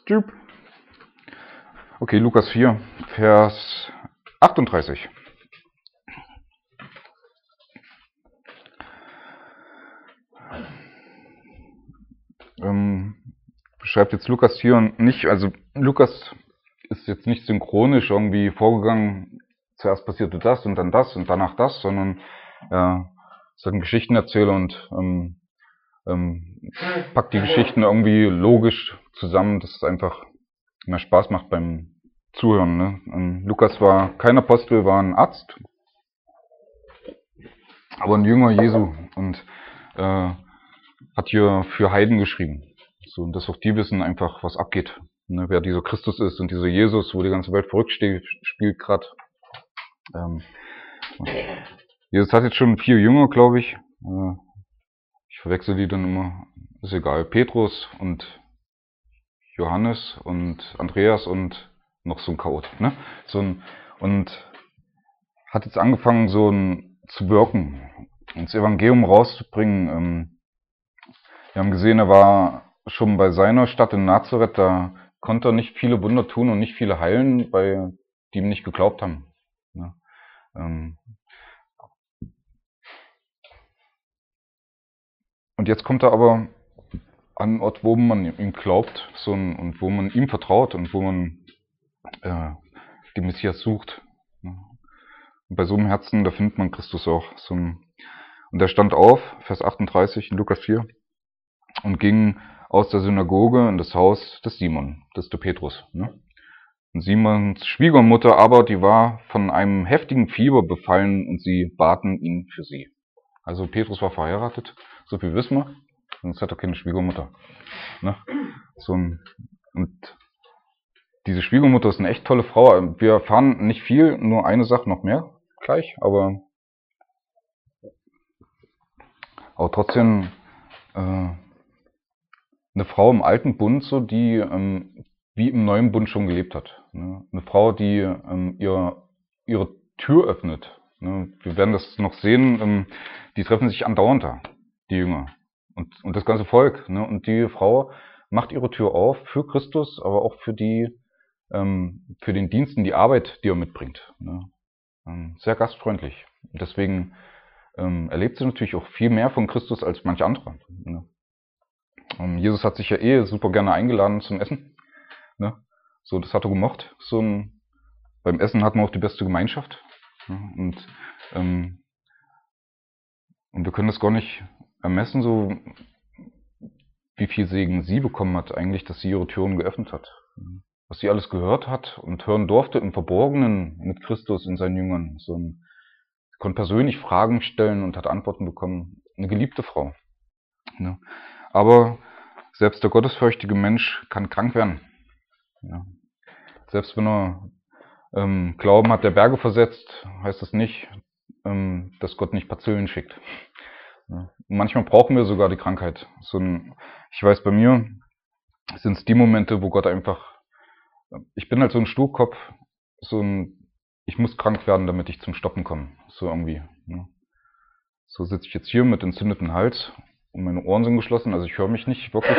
Typ. Okay, Lukas 4, Vers 38. Beschreibt jetzt Lukas hier nicht, also Lukas ist jetzt nicht synchronisch irgendwie vorgegangen, zuerst passierte das und danach das, sondern ist ein Geschichtenerzähler und packt die Geschichten irgendwie logisch zusammen, dass es einfach mehr Spaß macht beim Zuhören. Ne? Lukas war kein Apostel, war ein Arzt, aber ein Jünger Jesu und hat hier für Heiden geschrieben. So, und dass auch die wissen einfach, was abgeht. Ne? Wer dieser Christus ist und dieser Jesus, wo die ganze Welt verrückt spielt gerade. Jesus hat jetzt schon 4 Jünger, glaube ich. Ich verwechsel die dann immer. Ist egal. Petrus und Johannes und Andreas und noch so ein Chaot. Ne? Und hat jetzt angefangen, zu wirken, ins Evangelium rauszubringen. Wir haben gesehen, er war schon bei seiner Stadt in Nazareth, da konnte er nicht viele Wunder tun und nicht viele heilen, weil die ihm nicht geglaubt haben. Ne? Und jetzt kommt er aber an einen Ort, wo man ihm glaubt und wo man ihm vertraut und wo man den Messias sucht. Ne? Und bei so einem Herzen, da findet man Christus auch. Und er stand auf, Vers 38 in Lukas 4, und ging aus der Synagoge in das Haus des Simon, das ist der Petrus. Ne? Und Simons Schwiegermutter aber, die war von einem heftigen Fieber befallen und sie baten ihn für sie. Also Petrus war verheiratet, so viel wissen wir, sonst hat er keine Schwiegermutter. Ne? Und diese Schwiegermutter ist eine echt tolle Frau. Wir erfahren nicht viel, nur eine Sache noch mehr gleich, aber trotzdem eine Frau im alten Bund, so die wie im neuen Bund schon gelebt hat. Ne? Eine Frau, die ihre Tür öffnet. Ne? Wir werden das noch sehen, die treffen sich andauernd da, die Jünger und das ganze Volk. Ne? Und die Frau macht ihre Tür auf für Christus, aber auch für für den Dienst und die Arbeit, die er mitbringt. Ne? Sehr gastfreundlich. Und deswegen erlebt sie natürlich auch viel mehr von Christus als manch andere. Ne? Jesus hat sich ja super gerne eingeladen zum Essen. Ne? So, das hat er gemocht. Beim Essen hat man auch die beste Gemeinschaft. Ne? Und wir können das gar nicht ermessen, so wie viel Segen sie bekommen hat eigentlich, dass sie ihre Türen geöffnet hat. Was sie alles gehört hat und hören durfte im Verborgenen mit Christus und seinen Jüngern. Sie konnte persönlich Fragen stellen und hat Antworten bekommen. Eine geliebte Frau. Ne? Aber selbst der gottesfürchtige Mensch kann krank werden. Ja. Selbst wenn er Glauben hat, der Berge versetzt, heißt das nicht, dass Gott nicht Bazillen schickt. Ja. Manchmal brauchen wir sogar die Krankheit. Ich weiß, bei mir sind es die Momente, wo Gott einfach, ich bin halt so ein Sturkopf, ich muss krank werden, damit ich zum Stoppen komme. So irgendwie. Ne? So sitze ich jetzt hier mit entzündetem Hals und meine Ohren sind geschlossen, also ich höre mich nicht wirklich.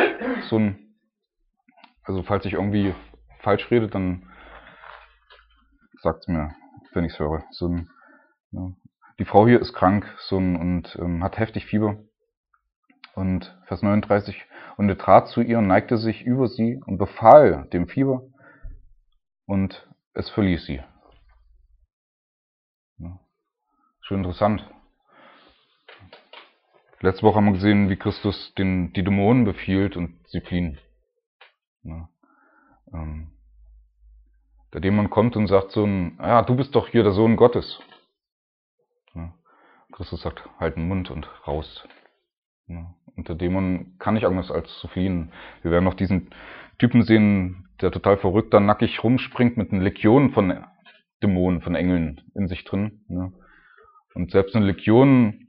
Also falls ich irgendwie falsch rede, dann sagt's mir, wenn ich's höre. Ja. Die Frau hier ist krank und hat heftig Fieber. Und Vers 39, und er trat zu ihr und neigte sich über sie und befahl dem Fieber und es verließ sie. Ja. Schön interessant. Letzte Woche haben wir gesehen, wie Christus die Dämonen befiehlt und sie fliehen. Ja. Der Dämon kommt und sagt du bist doch hier der Sohn Gottes. Ja. Christus sagt, halt den Mund und raus. Ja. Und der Dämon kann nicht anders als zu fliehen. Wir werden noch diesen Typen sehen, der total verrückt da nackig rumspringt mit einer Legion von Dämonen, von Engeln in sich drin. Ja. Und selbst eine Legion,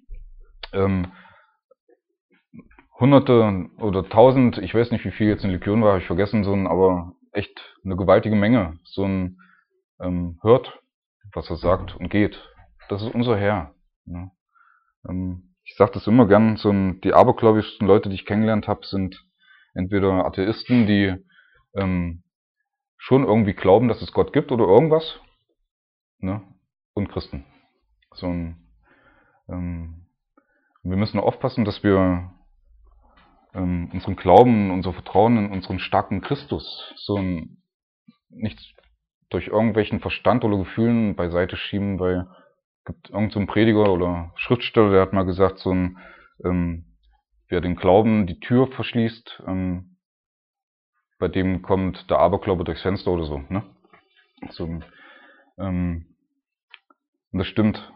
Hunderte oder 1000, ich weiß nicht, wie viel jetzt eine Legion war, habe ich vergessen, aber echt eine gewaltige Menge. Hört, was er sagt und geht. Das ist unser Herr. Ja. Ich sage das immer gern, die abergläubischsten Leute, die ich kennengelernt habe, sind entweder Atheisten, die schon irgendwie glauben, dass es Gott gibt oder irgendwas, ne? Und Christen. Wir müssen aufpassen, dass wir unseren Glauben, unser Vertrauen in unseren starken Christus nicht durch irgendwelchen Verstand oder Gefühlen beiseite schieben, weil es gibt irgend so einen Prediger oder Schriftsteller, der hat mal gesagt, wer den Glauben die Tür verschließt, bei dem kommt der Aberglaube durchs Fenster oder so, ne? Und das stimmt.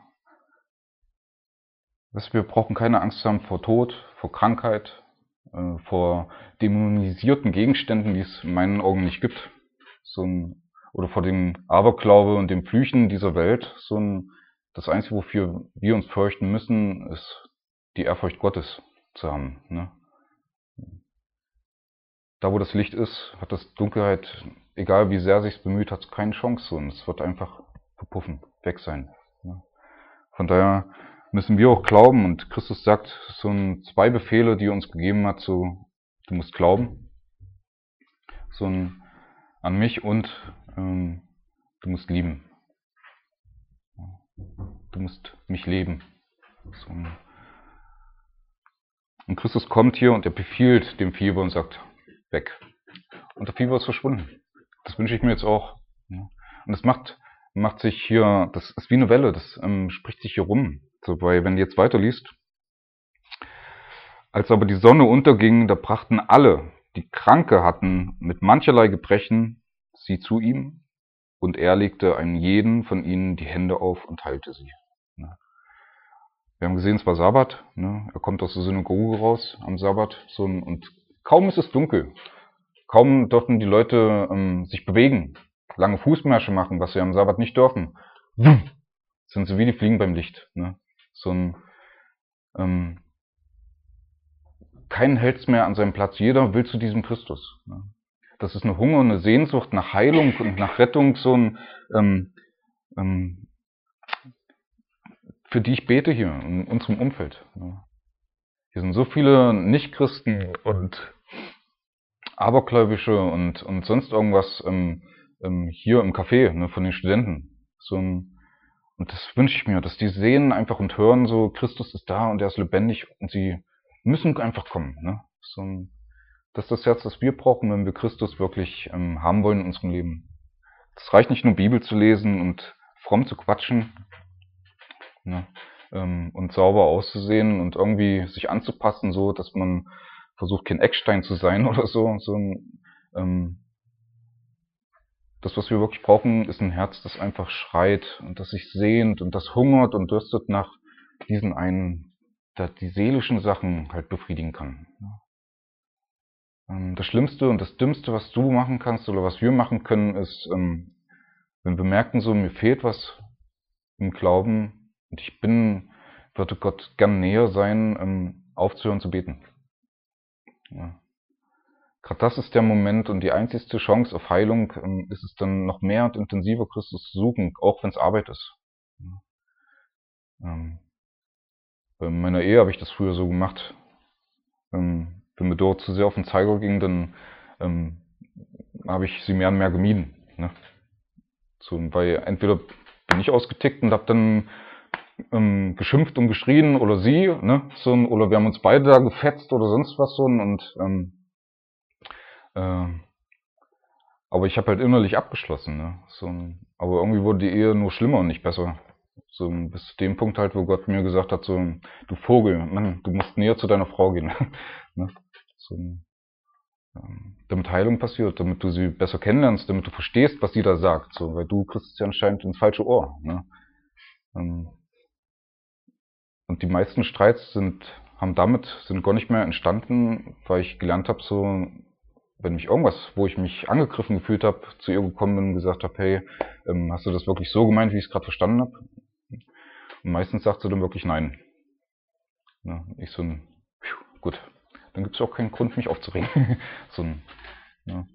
Wir brauchen keine Angst haben vor Tod, vor Krankheit, vor dämonisierten Gegenständen, die es in meinen Augen nicht gibt. Oder vor dem Aberglaube und dem Flüchen dieser Welt. Das Einzige, wofür wir uns fürchten müssen, ist die Ehrfurcht Gottes zu haben, ne? Da, wo das Licht ist, hat das Dunkelheit, egal wie sehr sich's bemüht, hat keine Chance. Und es wird einfach verpuffen, weg sein, ne? Von daher müssen wir auch glauben. Und Christus sagt, zwei Befehle, die er uns gegeben hat, du musst glauben, an mich und du musst lieben. Du musst mich leben. Und Christus kommt hier und er befiehlt dem Fieber und sagt, weg. Und der Fieber ist verschwunden. Das wünsche ich mir jetzt auch. Und das macht sich hier, das ist wie eine Welle, das spricht sich hier rum. Weil, wenn du jetzt weiterliest, als aber die Sonne unterging, da brachten alle, die Kranke hatten, mit mancherlei Gebrechen, sie zu ihm, und er legte einem jeden von ihnen die Hände auf und heilte sie. Wir haben gesehen, es war Sabbat, ne? Er kommt aus der Synagoge raus am Sabbat, und kaum ist es dunkel, kaum dürfen die Leute sich bewegen, lange Fußmärsche machen, was sie am Sabbat nicht dürfen, sind sie wie die Fliegen beim Licht, ne? Keinen hält's mehr an seinem Platz, jeder will zu diesem Christus, ne? Das ist eine Hunger, eine Sehnsucht nach Heilung und nach Rettung, für die ich bete hier in unserem Umfeld. Hier sind so viele Nichtchristen und Abergläubische und sonst irgendwas hier im Café, ne, von den Studenten. Und das wünsche ich mir, dass die sehen einfach und hören, Christus ist da und er ist lebendig und sie müssen einfach kommen. Ne? Das ist das Herz, das wir brauchen, wenn wir Christus wirklich haben wollen in unserem Leben. Es reicht nicht nur Bibel zu lesen und fromm zu quatschen, ne, und sauber auszusehen und irgendwie sich anzupassen, so dass man versucht, kein Eckstein zu sein oder so. Das, was wir wirklich brauchen, ist ein Herz, das einfach schreit und das sich sehnt und das hungert und dürstet nach diesen einen, der die seelischen Sachen halt befriedigen kann. Das Schlimmste und das Dümmste, was du machen kannst oder was wir machen können, ist, wenn wir merken, mir fehlt was im Glauben und würde Gott gern näher sein, aufzuhören zu beten. Ja. Gerade das ist der Moment und die einzigste Chance auf Heilung ist es dann noch mehr und intensiver Christus zu suchen, auch wenn es Arbeit ist. Bei meiner Ehe habe ich das früher so gemacht. Wenn mir dort zu sehr auf den Zeiger ging, dann habe ich sie mehr und mehr gemieden. Ne? Weil entweder bin ich ausgetickt und habe dann geschimpft und geschrien oder sie, ne? Oder wir haben uns beide da gefetzt oder sonst was aber ich habe halt innerlich abgeschlossen, ne? Aber irgendwie wurde die Ehe nur schlimmer und nicht besser. Bis zu dem Punkt halt, wo Gott mir gesagt hat, du Vogel, Mann, du musst näher zu deiner Frau gehen. Ne? Damit Heilung passiert, damit du sie besser kennenlernst, damit du verstehst, was sie da sagt, weil du kriegst es ja anscheinend ins falsche Ohr. Ne? Und die meisten Streits sind gar nicht mehr entstanden, weil ich gelernt habe, wenn mich irgendwas, wo ich mich angegriffen gefühlt habe, zu ihr gekommen bin und gesagt habe, hey, hast du das wirklich so gemeint, wie ich es gerade verstanden habe? Und meistens sagt sie dann wirklich nein. Ja, gut, dann gibt es auch keinen Grund, mich aufzuregen. Ja.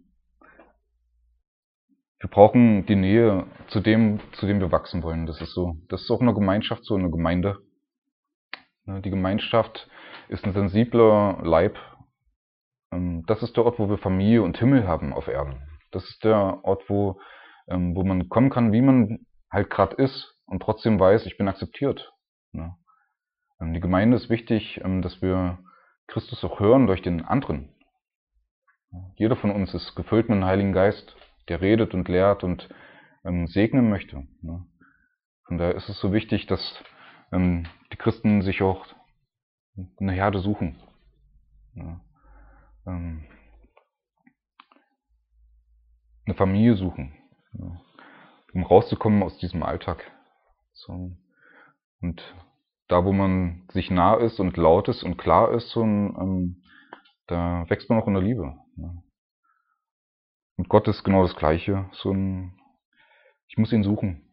Wir brauchen die Nähe zu dem wir wachsen wollen. Das ist auch eine Gemeinschaft, eine Gemeinde. Die Gemeinschaft ist ein sensibler Leib das ist der Ort, wo wir Familie und Himmel haben auf Erden. Das ist der Ort, wo man kommen kann, wie man halt gerade ist und trotzdem weiß, ich bin akzeptiert. Ne? Die Gemeinde ist wichtig, dass wir Christus auch hören durch den anderen. Jeder von uns ist gefüllt mit dem Heiligen Geist, der redet und lehrt und segnen möchte. Ne? Von daher ist es so wichtig, dass die Christen sich auch eine Herde suchen. Ja? Eine Familie suchen, ja? Um rauszukommen aus diesem Alltag. So. Und da, wo man sich nah ist und laut ist und klar ist, da wächst man auch in der Liebe. Ja? Und Gott ist genau das Gleiche. Ich muss ihn suchen.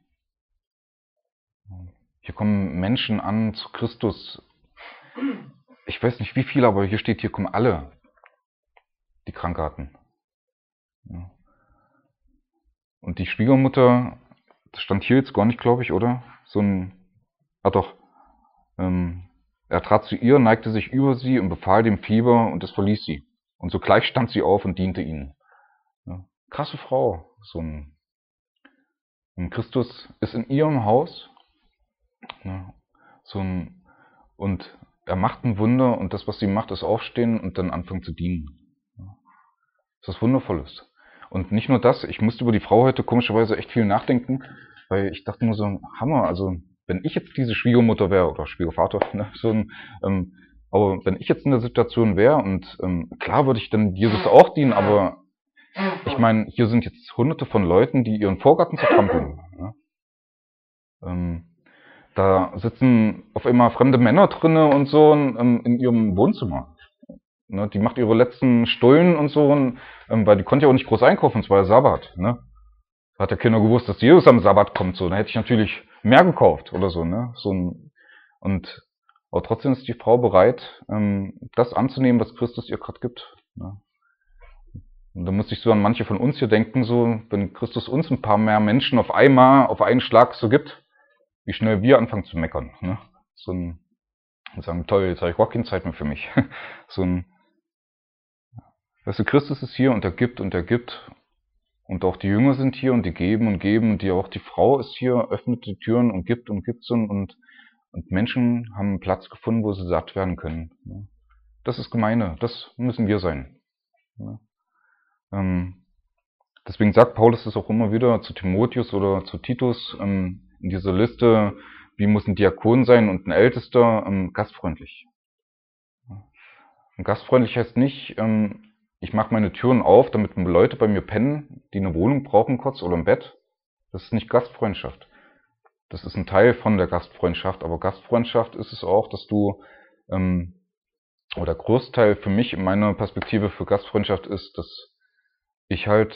Hier kommen Menschen an zu Christus. Ich weiß nicht wie viele, aber hier steht, hier kommen alle, die krank hatten. Ja. Und die Schwiegermutter, das stand hier jetzt gar nicht, glaube ich, oder? Doch. Er trat zu ihr, neigte sich über sie und befahl dem Fieber, und es verließ sie. Und sogleich stand sie auf und diente ihnen. Ja. Krasse Frau. Und Christus ist in ihrem Haus. Ja. Und er macht ein Wunder, und das, was sie macht, ist aufstehen und dann anfangen zu dienen. Ja. Das ist Wundervolles. Und nicht nur das, ich musste über die Frau heute komischerweise echt viel nachdenken, weil ich dachte nur so, Hammer, also wenn ich jetzt diese Schwiegermutter wäre oder Schwiegervater, ne, aber wenn ich jetzt in der Situation wäre und klar würde ich dann Jesus auch dienen, aber ich meine, hier sind jetzt hunderte von Leuten, die ihren Vorgarten zertrampeln. Ne? Da sitzen auf einmal fremde Männer drinne und so in ihrem Wohnzimmer. Ne? Die macht ihre letzten Stullen und so, weil die konnte ja auch nicht groß einkaufen, es war ja Sabbat. Ne? Hat ja keiner gewusst, dass Jesus am Sabbat kommt. So, dann hätte ich natürlich mehr gekauft oder so. Ne? Aber trotzdem ist die Frau bereit, das anzunehmen, was Christus ihr gerade gibt. Ne? Und da muss ich so an manche von uns hier denken, so, wenn Christus uns ein paar mehr Menschen auf einmal, auf einen Schlag so gibt, wie schnell wir anfangen zu meckern. Ne? Und sagen, toll, jetzt habe ich gar keine Zeit mehr für mich. Weißt du, Christus ist hier und er gibt und er gibt. Und auch die Jünger sind hier und die geben und geben. Und auch die Frau ist hier, öffnet die Türen und gibt und Menschen haben einen Platz gefunden, wo sie satt werden können. Das ist Gemeinde, das müssen wir sein. Deswegen sagt Paulus das auch immer wieder zu Timotheus oder zu Titus in dieser Liste, wie muss ein Diakon sein und ein Ältester, gastfreundlich. Und gastfreundlich heißt nicht, ich mache meine Türen auf, damit Leute bei mir pennen, die eine Wohnung brauchen kurz oder ein Bett. Das ist nicht Gastfreundschaft. Das ist ein Teil von der Gastfreundschaft, aber Gastfreundschaft ist es auch, dass du, oder Großteil für mich in meiner Perspektive für Gastfreundschaft ist, dass ich halt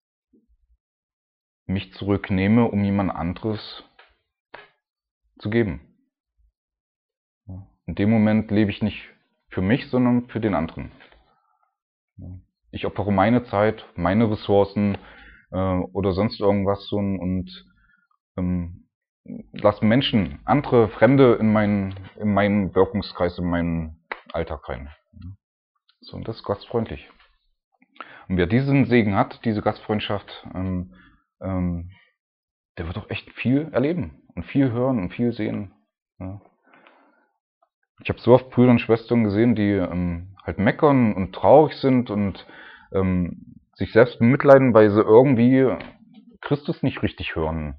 mich zurücknehme, um jemand anderes zu geben. In dem Moment lebe ich nicht für mich, sondern für den anderen. Ich opfere meine Zeit, meine Ressourcen oder sonst irgendwas und lasse Menschen, andere Fremde in meinen Wirkungskreis, in meinen Alltag rein. So, und das ist gastfreundlich. Und wer diesen Segen hat, diese Gastfreundschaft, der wird auch echt viel erleben und viel hören und viel sehen. Ja. Ich habe so oft Brüder und Schwestern gesehen, die halt meckern und traurig sind und sich selbst bemitleiden, weil sie irgendwie Christus nicht richtig hören.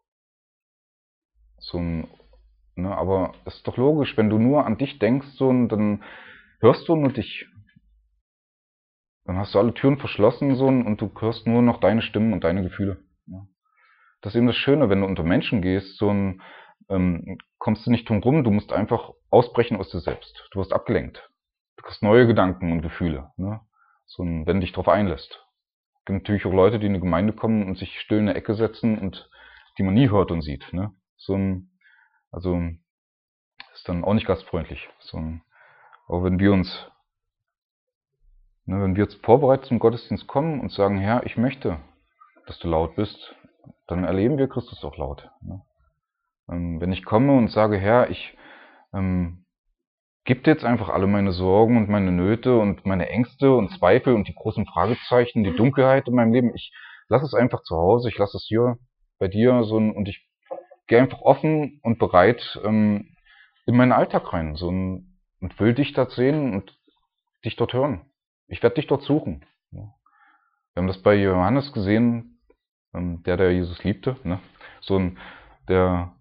Ne, aber es ist doch logisch, wenn du nur an dich denkst, dann hörst du nur dich. Dann hast du alle Türen verschlossen und du hörst nur noch deine Stimmen und deine Gefühle. Ja. Das ist eben das Schöne, wenn du unter Menschen gehst, kommst du nicht drum rum, du musst einfach ausbrechen aus dir selbst. Du wirst abgelenkt. Du kriegst neue Gedanken und Gefühle, ne? Wenn du dich darauf einlässt. Es gibt natürlich auch Leute, die in eine Gemeinde kommen und sich still in eine Ecke setzen und die man nie hört und sieht, ne? Also ist dann auch nicht gastfreundlich. Aber wenn wir jetzt vorbereitet zum Gottesdienst kommen und sagen, Herr, ich möchte, dass du laut bist, dann erleben wir Christus auch laut. Ne? Wenn ich komme und sage, Herr, ich gebe dir jetzt einfach alle meine Sorgen und meine Nöte und meine Ängste und Zweifel und die großen Fragezeichen, die Dunkelheit in meinem Leben. Ich lasse es einfach zu Hause, ich lasse es hier bei dir und ich gehe einfach offen und bereit in meinen Alltag rein und will dich dort sehen und dich dort hören. Ich werde dich dort suchen. Ja. Wir haben das bei Johannes gesehen, der Jesus liebte, ne? Der,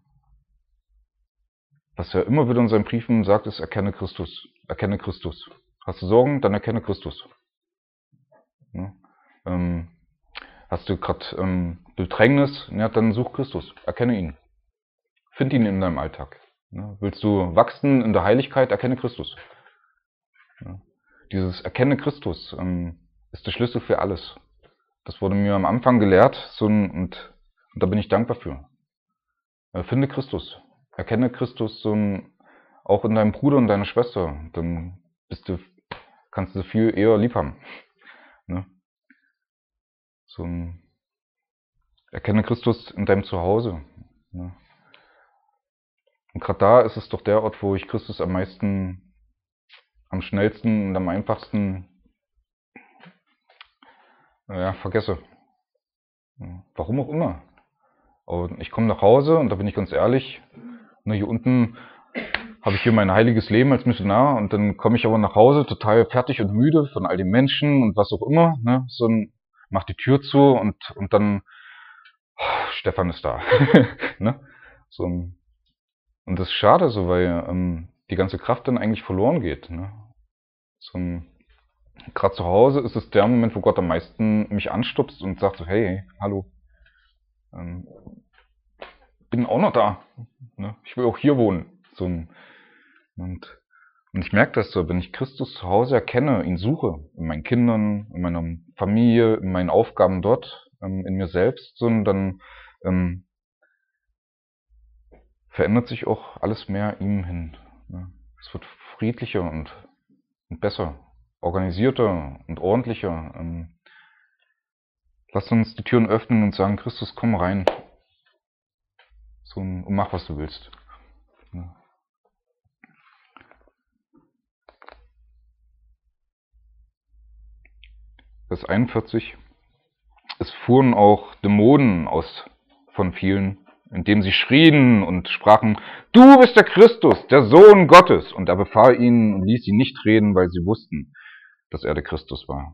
was er immer wieder in seinen Briefen sagt, ist, erkenne Christus. Erkenne Christus. Hast du Sorgen, dann erkenne Christus. Ja. Hast du gerade Bedrängnis, ja, dann such Christus. Erkenne ihn. Find ihn in deinem Alltag. Ja. Willst du wachsen in der Heiligkeit, erkenne Christus. Ja. Dieses Erkenne Christus ist der Schlüssel für alles. Das wurde mir am Anfang gelehrt und da bin ich dankbar für. Finde Christus. Erkenne Christus auch in deinem Bruder und deiner Schwester. Dann kannst du viel eher lieb haben. Ne? Erkenne Christus in deinem Zuhause. Ne? Und gerade da ist es doch der Ort, wo ich Christus am meisten, am schnellsten und am einfachsten vergesse. Warum auch immer. Und ich komme nach Hause und da bin ich ganz ehrlich, hier unten habe ich hier mein heiliges Leben als Missionar und dann komme ich aber nach Hause total fertig und müde von all den Menschen und was auch immer, ne? Mach die Tür zu und dann Stefan ist da. Ne? Und das ist schade so, weil die ganze Kraft dann eigentlich verloren geht. Ne? Gerade zu Hause ist es der Moment, wo Gott am meisten mich anstupst und sagt so, hey, hallo, bin auch noch da. Ne? Ich will auch hier wohnen. Und ich merke das so, wenn ich Christus zu Hause erkenne, ihn suche, in meinen Kindern, in meiner Familie, in meinen Aufgaben dort, in mir selbst, dann verändert sich auch alles mehr ihm hin. Ne? Es wird friedlicher und besser, organisierter und ordentlicher. Lass uns die Türen öffnen und sagen, Christus, komm rein. Und mach, was du willst. Ja. Vers 41. Es fuhren auch Dämonen aus von vielen, indem sie schrien und sprachen, du bist der Christus, der Sohn Gottes. Und er befahl ihnen und ließ sie nicht reden, weil sie wussten, dass er der Christus war.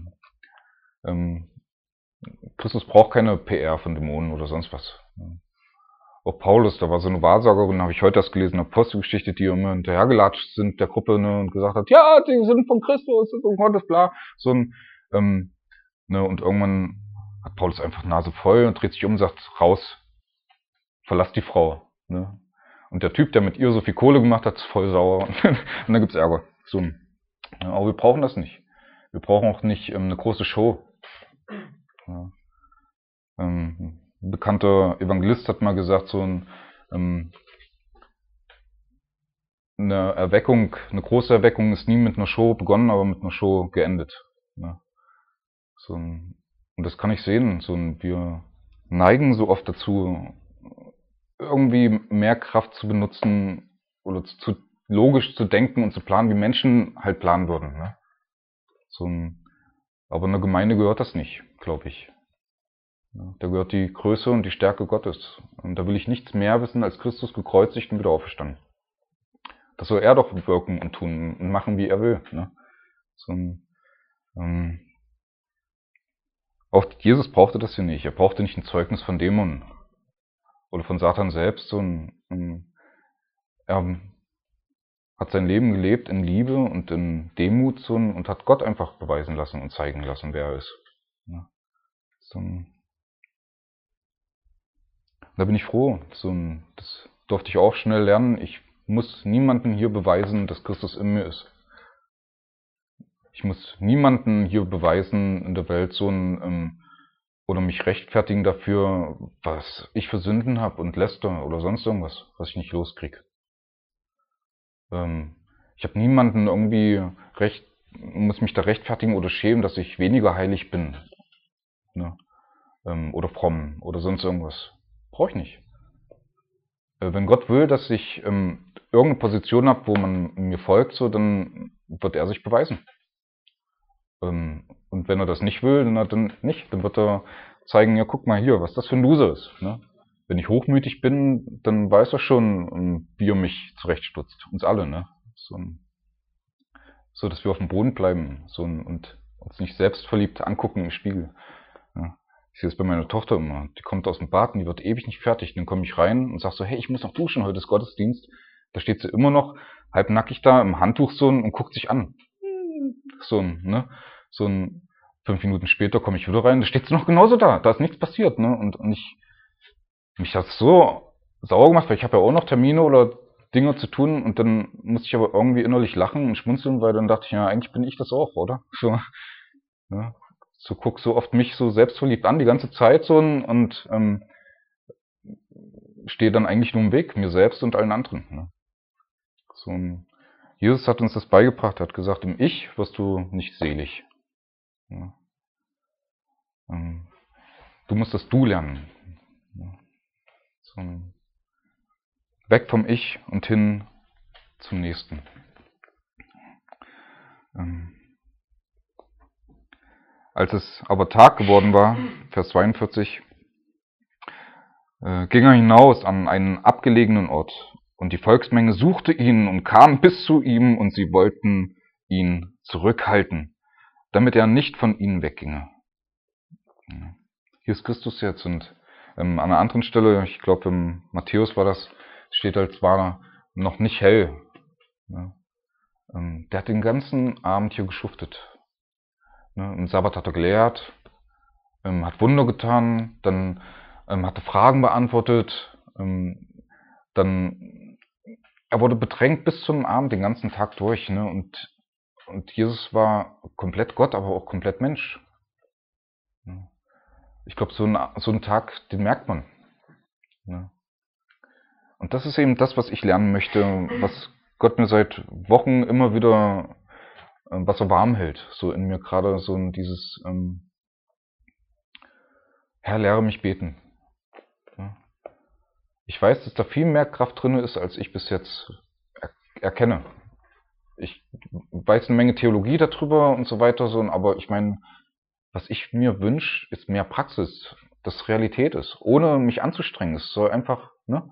Christus braucht keine PR von Dämonen oder sonst was. Auch Paulus, da war so eine Wahrsagerin, habe ich heute das gelesen, eine Apostelgeschichte, die immer hinterhergelatscht sind der Gruppe, ne, und gesagt hat, ja, die sind von Christus, sind von Gottes, bla. Und irgendwann hat Paulus einfach Nase voll und dreht sich um und sagt, raus, verlass die Frau. Ne? Und der Typ, der mit ihr so viel Kohle gemacht hat, ist voll sauer. Und dann gibt's Ärger. Aber wir brauchen das nicht. Wir brauchen auch nicht eine große Show. Ja. Ein bekannter Evangelist hat mal gesagt, eine Erweckung, eine große Erweckung ist nie mit einer Show begonnen, aber mit einer Show geendet. Ja. Und das kann ich sehen. Wir neigen so oft dazu, irgendwie mehr Kraft zu benutzen oder logisch zu denken und zu planen, wie Menschen halt planen würden. Ne? Aber in der Gemeinde gehört das nicht, glaube ich. Ja, da gehört die Größe und die Stärke Gottes. Und da will ich nichts mehr wissen als Christus gekreuzigt und wieder auferstanden. Das soll er doch wirken und tun und machen, wie er will. Ne? Auch Jesus brauchte das hier nicht. Er brauchte nicht ein Zeugnis von Dämonen oder von Satan selbst. Er hat sein Leben gelebt in Liebe und in Demut und hat Gott einfach beweisen lassen und zeigen lassen, wer er ist. Ja. Da bin ich froh. Das durfte ich auch schnell lernen. Ich muss niemandem hier beweisen, dass Christus in mir ist. Ich muss niemandem hier beweisen in der Welt oder mich rechtfertigen dafür, was ich für Sünden habe und Läster oder sonst irgendwas, was ich nicht loskriege. Ich habe niemanden muss mich da rechtfertigen oder schämen, dass ich weniger heilig bin. Ne? Oder fromm oder sonst irgendwas. Brauche ich nicht. Wenn Gott will, dass ich irgendeine Position habe, wo man mir folgt, so, dann wird er sich beweisen. Und wenn er das nicht will, dann nicht. Dann wird er zeigen, ja, guck mal hier, was das für ein Loser ist. Ne? Wenn ich hochmütig bin, dann weiß er schon, wie er mich zurechtstutzt. Uns alle, ne? So, dass wir auf dem Boden bleiben und uns nicht selbstverliebt angucken im Spiegel. Ja. Ich sehe es bei meiner Tochter immer. Die kommt aus dem Bad und die wird ewig nicht fertig. Dann komme ich rein und sag so, hey, ich muss noch duschen, heute ist Gottesdienst. Da steht sie immer noch halbnackig da im Handtuch und guckt sich an. Ne? 5 Minuten später komme ich wieder rein, da steht sie noch genauso da. Da ist nichts passiert, ne? Und mich hat es so sauer gemacht, weil ich habe ja auch noch Termine oder Dinge zu tun und dann musste ich aber irgendwie innerlich lachen und schmunzeln, weil dann dachte ich, ja, eigentlich bin ich das auch, oder? So, ne? So guck so oft mich so selbstverliebt an die ganze Zeit so und stehe dann eigentlich nur im Weg, mir selbst und allen anderen. Ne? So, Jesus hat uns das beigebracht, hat gesagt, im Ich wirst du nicht selig. Ja. Du musst das Du lernen. Ja. So, weg vom Ich und hin zum Nächsten. Als es aber Tag geworden war, Vers 42, ging er hinaus an einen abgelegenen Ort, und die Volksmenge suchte ihn und kam bis zu ihm, und sie wollten ihn zurückhalten, damit er nicht von ihnen wegginge. Hier ist Christus jetzt, und an einer anderen Stelle, ich glaube im Matthäus war das, steht als war noch nicht hell. Der hat den ganzen Abend hier geschuftet. Am Sabbat hat er gelehrt, hat Wunder getan, dann hat er Fragen beantwortet, dann er wurde bedrängt bis zum Abend, den ganzen Tag durch. Ne? Und Jesus war komplett Gott, aber auch komplett Mensch. Ich glaube, so ein Tag, den merkt man. Ne? Und das ist eben das, was ich lernen möchte, was Gott mir seit Wochen immer wieder, was er warm hält. So in mir gerade so dieses, Herr, lehre mich beten. Ja? Ich weiß, dass da viel mehr Kraft drin ist, als ich bis jetzt erkenne. Ich weiß eine Menge Theologie darüber und so weiter, so, aber ich meine, was ich mir wünsche, ist mehr Praxis, dass Realität ist, ohne mich anzustrengen. Es soll einfach, ne?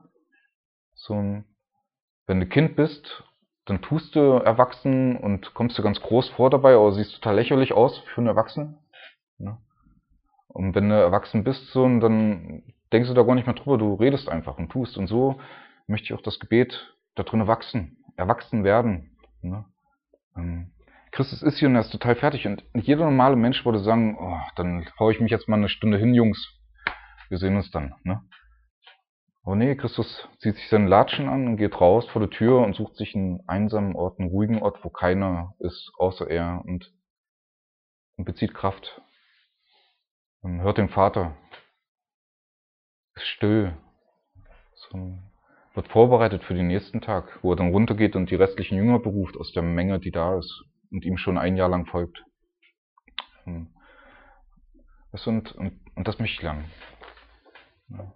Wenn du Kind bist, dann tust du erwachsen und kommst du ganz groß vor dabei, aber siehst total lächerlich aus für einen Erwachsenen. Ne? Und wenn du erwachsen bist, so, dann denkst du da gar nicht mehr drüber, du redest einfach und tust. Und so möchte ich auch das Gebet da drin erwachsen werden. Ne? Christus ist hier und er ist total fertig. Und jeder normale Mensch würde sagen, oh, dann hau ich mich jetzt mal eine Stunde hin, Jungs. Wir sehen uns dann. Ne? Aber nee, Christus zieht sich seine Latschen an und geht raus vor der Tür und sucht sich einen einsamen Ort, einen ruhigen Ort, wo keiner ist, außer er, und bezieht Kraft. Und hört den Vater. Ist still. Wird vorbereitet für den nächsten Tag, wo er dann runtergeht und die restlichen Jünger beruft aus der Menge, die da ist und ihm schon ein Jahr lang folgt. Und das möchte ich lernen. Ja.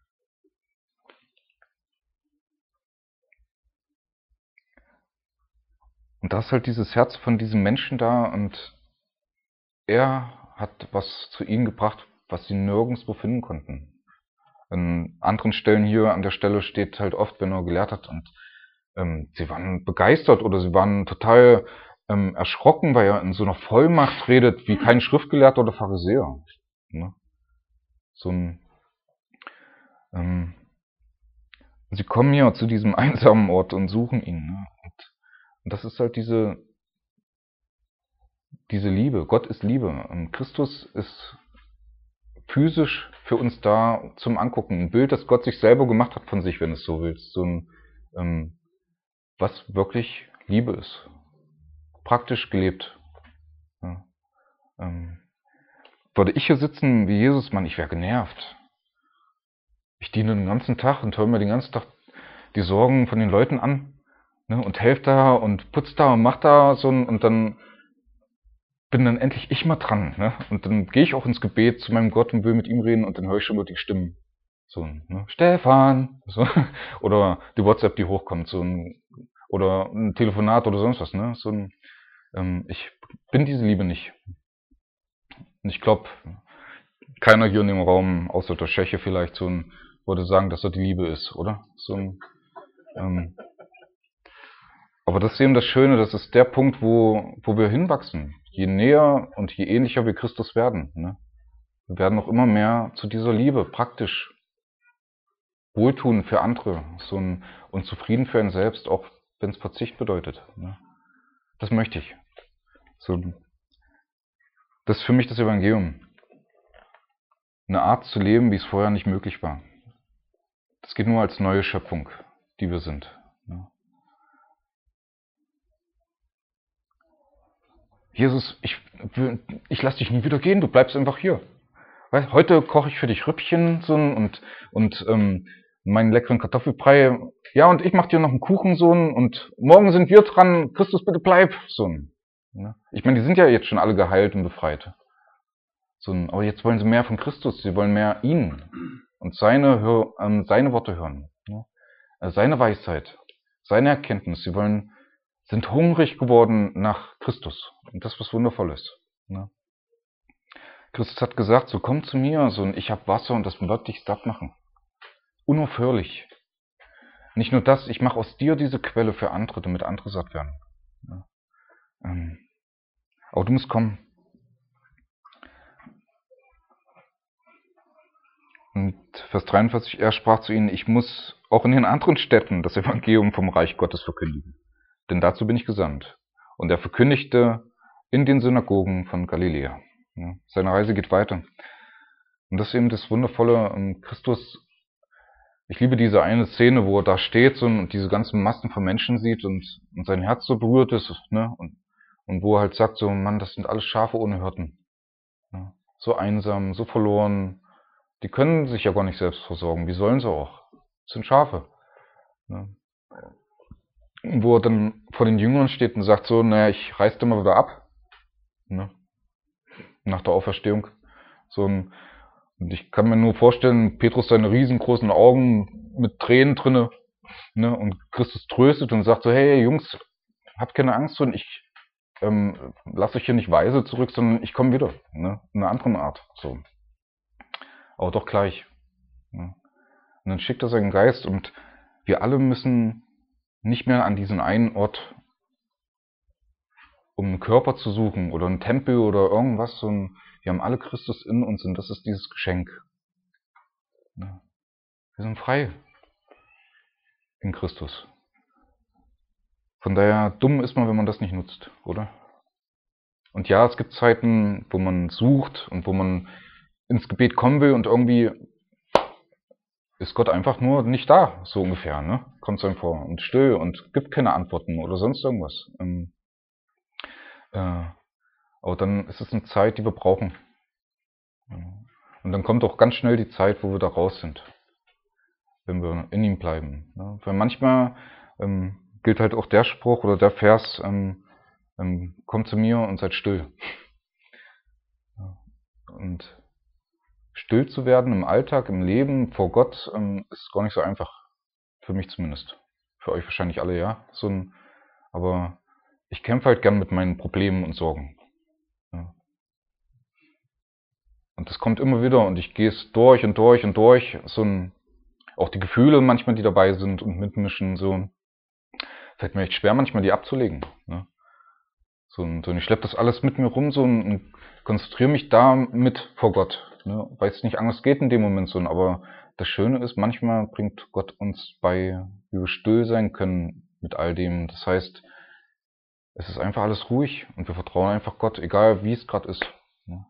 Und da ist halt dieses Herz von diesem Menschen da, und er hat was zu ihnen gebracht, was sie nirgendwo finden konnten. An anderen Stellen hier an der Stelle steht halt oft, wenn er gelehrt hat, und sie waren begeistert oder sie waren total erschrocken, weil er in so einer Vollmacht redet wie kein Schriftgelehrter oder Pharisäer. Ne? Sie kommen ja zu diesem einsamen Ort und suchen ihn. Ne? Und das ist halt diese Liebe. Gott ist Liebe. Christus ist physisch für uns da zum Angucken. Ein Bild, das Gott sich selber gemacht hat von sich, wenn du es so willst. Was wirklich Liebe ist. Praktisch gelebt. Ja. Würde ich hier sitzen wie Jesus, Mann, ich wäre genervt. Ich diene den ganzen Tag und höre mir den ganzen Tag die Sorgen von den Leuten an, ne, und helfe da und putz da und mach da so, und dann bin dann endlich ich mal dran. Ne? Und dann gehe ich auch ins Gebet zu meinem Gott und will mit ihm reden, und dann höre ich schon nur die Stimmen. So ein, ne? Stefan! So. Oder die WhatsApp, die hochkommt, oder ein Telefonat oder sonst was, ne? Ich bin diese Liebe nicht. Und ich glaube, keiner hier in dem Raum, außer der Tscheche vielleicht, würde sagen, dass er die Liebe ist, oder? Ähm, aber das ist eben das Schöne, das ist der Punkt, wo wir hinwachsen. Je näher und je ähnlicher wir Christus werden, ne? Wir werden noch immer mehr zu dieser Liebe, praktisch Wohltun für andere, und zufrieden für einen selbst, auch wenn es Verzicht bedeutet, ne? Das möchte ich. So, das ist für mich das Evangelium. Eine Art zu leben, wie es vorher nicht möglich war. Das geht nur als neue Schöpfung, die wir sind, ne? Jesus, ich lass dich nie wieder gehen, du bleibst einfach hier. Weißt, heute koche ich für dich Rüppchen und meinen leckeren Kartoffelbrei. Ja, und ich mache dir noch einen Kuchen und morgen sind wir dran. Christus, bitte bleib. Ne? Ich meine, die sind ja jetzt schon alle geheilt und befreit. Aber jetzt wollen sie mehr von Christus. Sie wollen mehr ihn und seine Worte hören, ne? Seine Weisheit, seine Erkenntnis. Sind hungrig geworden nach Christus. Und das, was wundervoll ist, ne? Christus hat gesagt, so komm zu mir, und ich habe Wasser und das wird dich satt machen. Unaufhörlich. Nicht nur das, ich mache aus dir diese Quelle für andere, damit andere satt werden. Ja. Aber du musst kommen. Und Vers 43, er sprach zu ihnen, ich muss auch in den anderen Städten das Evangelium vom Reich Gottes verkündigen. Denn dazu bin ich gesandt. Und er verkündigte in den Synagogen von Galiläa. Ja. Seine Reise geht weiter. Und das ist eben das Wundervolle, Christus. Ich liebe diese eine Szene, wo er da steht und diese ganzen Massen von Menschen sieht und sein Herz so berührt ist, ne? Und wo er halt sagt, Mann, das sind alles Schafe ohne Hirten. Ne? So einsam, so verloren. Die können sich ja gar nicht selbst versorgen. Wie sollen sie auch? Das sind Schafe. Ne? Und wo er dann vor den Jüngern steht und sagt naja, ich reiß dir mal wieder ab. Ne? Nach der Auferstehung. Und ich kann mir nur vorstellen, Petrus seine riesengroßen Augen mit Tränen drinne, ne, und Christus tröstet und sagt hey Jungs, habt keine Angst und ich lasse euch hier nicht weise zurück, sondern ich komme wieder, ne, in einer anderen Art. Aber doch gleich. Ne. Und dann schickt er seinen Geist und wir alle müssen nicht mehr an diesen einen Ort, um einen Körper zu suchen oder einen Tempel oder irgendwas, sondern wir haben alle Christus in uns und das ist dieses Geschenk. Ne. Wir sind frei in Christus. Von daher dumm ist man, wenn man das nicht nutzt, oder? Und ja, es gibt Zeiten, wo man sucht und wo man ins Gebet kommen will und irgendwie ist Gott einfach nur nicht da, so ungefähr, ne? Kommt es einem vor und still und gibt keine Antworten oder sonst irgendwas. Aber dann ist es eine Zeit, die wir brauchen. Und dann kommt auch ganz schnell die Zeit, wo wir da raus sind, wenn wir in ihm bleiben. Ne? Weil manchmal gilt halt auch der Spruch oder der Vers, kommt zu mir und seid still. Und still zu werden im Alltag, im Leben, vor Gott, ist gar nicht so einfach. Für mich zumindest. Für euch wahrscheinlich alle, ja. Aber ich kämpfe halt gern mit meinen Problemen und Sorgen. Ja. Und das kommt immer wieder und ich gehe es durch und durch und durch. Auch die Gefühle manchmal, die dabei sind und mitmischen, fällt mir echt schwer manchmal, die abzulegen. Ne? Und ich schleppe das alles mit mir rum und konzentriere mich damit vor Gott. Ne? Weil es nicht anders geht in dem Moment aber das Schöne ist, manchmal bringt Gott uns bei, wie wir still sein können mit all dem. Das heißt, es ist einfach alles ruhig und wir vertrauen einfach Gott, egal wie es gerade ist. Ne?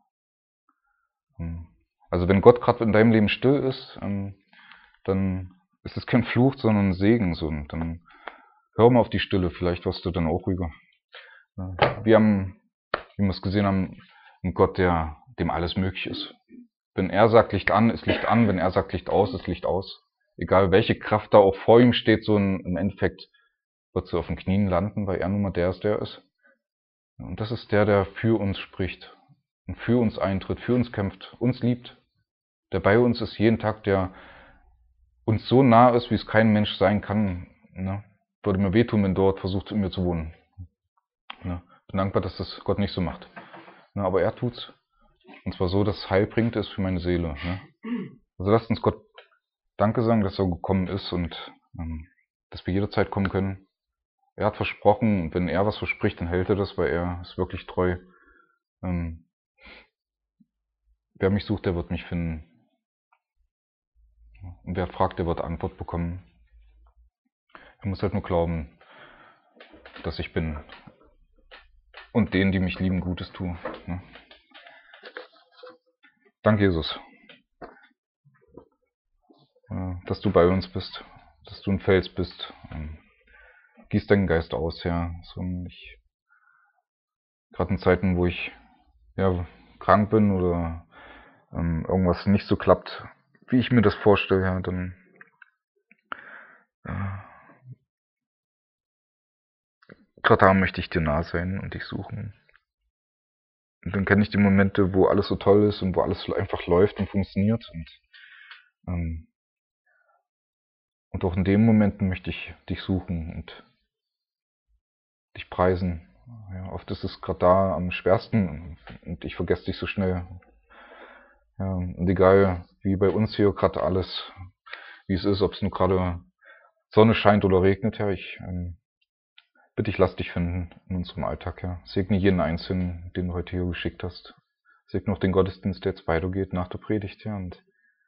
Also wenn Gott gerade in deinem Leben still ist, dann ist es kein Fluch, sondern ein Segen. Und dann hör mal auf die Stille, vielleicht wirst du dann auch ruhiger. Wir haben, wie wir es gesehen haben, einen Gott, dem alles möglich ist. Wenn er sagt Licht an, ist Licht an. Wenn er sagt Licht aus, ist Licht aus. Egal welche Kraft da auch vor ihm steht, im Endeffekt wird sie auf den Knien landen, weil er nun mal der ist. Und das ist der für uns spricht und für uns eintritt, für uns kämpft, uns liebt, der bei uns ist jeden Tag, der uns so nah ist, wie es kein Mensch sein kann. Ne? Würde mir wehtun, wenn dort versucht, in mir zu wohnen. Ne? Bin dankbar, dass das Gott nicht so macht. Ne? Aber er tut's. Und zwar so, dass es Heil bringt ist für meine Seele. Ne? Also lasst uns Gott Danke sagen, dass er gekommen ist und dass wir jederzeit kommen können. Er hat versprochen, und wenn er was verspricht, dann hält er das, weil er ist wirklich treu. Wer mich sucht, der wird mich finden. Und wer fragt, der wird Antwort bekommen. Er muss halt nur glauben, dass ich bin. Und denen, die mich lieben, Gutes tue. Ne? Danke, Jesus, dass du bei uns bist, dass du ein Fels bist. Gieß deinen Geist aus, Herr. So, gerade in Zeiten, wo ich krank bin oder irgendwas nicht so klappt, wie ich mir das vorstelle, ja, dann gerade da möchte ich dir nah sein und dich suchen. Und dann kenne ich die Momente, wo alles so toll ist und wo alles einfach läuft und funktioniert. Und auch in den Momenten möchte ich dich suchen und dich preisen. Ja, oft ist es gerade da am schwersten und ich vergesse dich so schnell. Ja, und egal, wie bei uns hier gerade alles, wie es ist, ob es nur gerade Sonne scheint oder regnet, ja, ich bitte, ich lass dich finden in unserem Alltag, ja. Segne jeden Einzelnen, den du heute hier geschickt hast. Segne auch den Gottesdienst, der jetzt weitergeht nach der Predigt, ja, und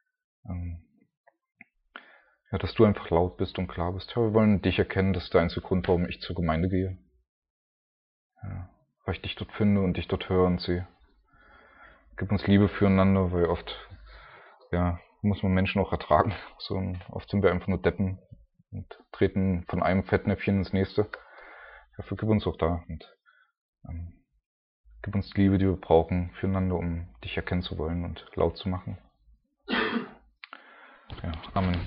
ja, dass du einfach laut bist und klar bist. Ja, wir wollen dich erkennen, das ist der einzige Grund, warum ich zur Gemeinde gehe. Ja, weil ich dich dort finde und dich dort höre und sehe. Gib uns Liebe füreinander, weil oft, ja, muss man Menschen auch ertragen. So, oft sind wir einfach nur Deppen und treten von einem Fettnäpfchen ins nächste. Dafür gib uns auch da und gib uns die Liebe, die wir brauchen füreinander, um dich erkennen zu wollen und laut zu machen. Ja, Amen.